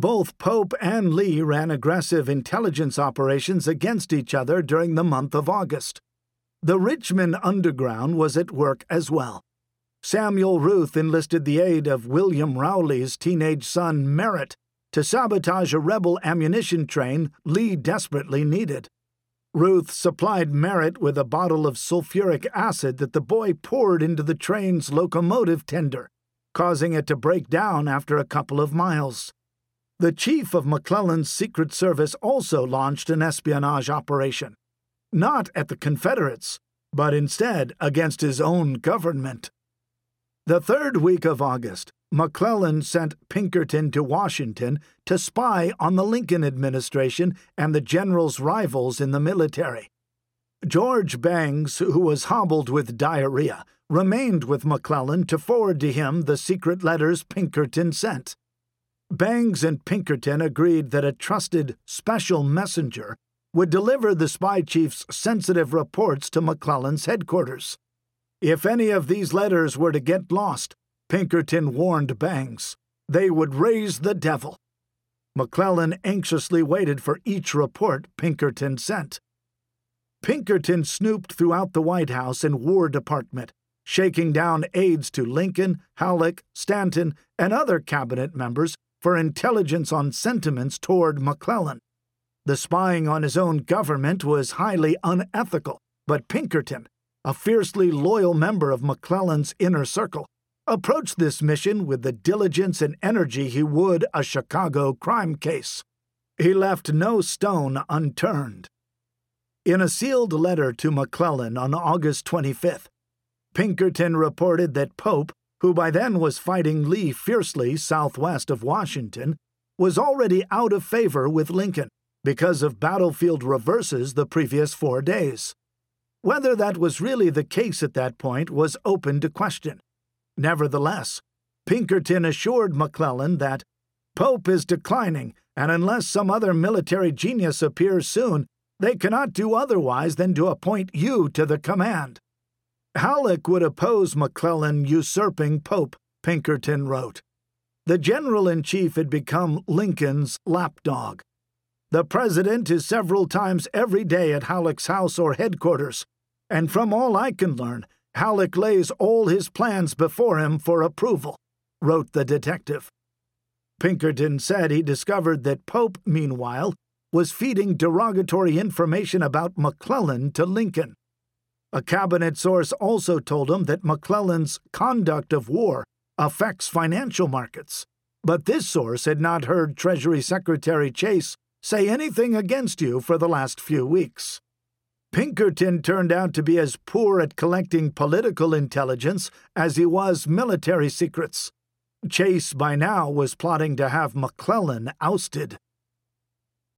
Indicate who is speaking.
Speaker 1: Both Pope and Lee ran aggressive intelligence operations against each other during the month of August. The Richmond Underground was at work as well. Samuel Ruth enlisted the aid of William Rowley's teenage son Merritt to sabotage a rebel ammunition train Lee desperately needed. Ruth supplied Merritt with a bottle of sulfuric acid that the boy poured into the train's locomotive tender, causing it to break down after a couple of miles. The chief of McClellan's Secret Service also launched an espionage operation, not at the Confederates, but instead against his own government. The third week of August, McClellan sent Pinkerton to Washington to spy on the Lincoln administration and the general's rivals in the military. George Bangs, who was hobbled with diarrhea, remained with McClellan to forward to him the secret letters Pinkerton sent. Bangs and Pinkerton agreed that a trusted special messenger would deliver the spy chief's sensitive reports to McClellan's headquarters. If any of these letters were to get lost, Pinkerton warned Bangs, they would raise the devil. McClellan anxiously waited for each report Pinkerton sent. Pinkerton snooped throughout the White House and War Department, shaking down aides to Lincoln, Halleck, Stanton, and other cabinet members for intelligence on sentiments toward McClellan. The spying on his own government was highly unethical, but Pinkerton, a fiercely loyal member of McClellan's inner circle, approached this mission with the diligence and energy he would a Chicago crime case. He left no stone unturned. In a sealed letter to McClellan on August 25th, Pinkerton reported that Pope, who by then was fighting Lee fiercely southwest of Washington, was already out of favor with Lincoln because of battlefield reverses the previous 4 days. Whether that was really the case at that point was open to question. Nevertheless, Pinkerton assured McClellan that Pope is declining, and unless some other military genius appears soon, they cannot do otherwise than to appoint you to the command. Halleck would oppose McClellan usurping Pope, Pinkerton wrote. The general-in-chief had become Lincoln's lapdog. The president is several times every day at Halleck's house or headquarters, and from all I can learn, Halleck lays all his plans before him for approval, wrote the detective. Pinkerton said he discovered that Pope, meanwhile, was feeding derogatory information about McClellan to Lincoln. A cabinet source also told him that McClellan's conduct of war affects financial markets, but this source had not heard Treasury Secretary Chase say anything against you for the last few weeks. Pinkerton turned out to be as poor at collecting political intelligence as he was military secrets. Chase by now was plotting to have McClellan ousted.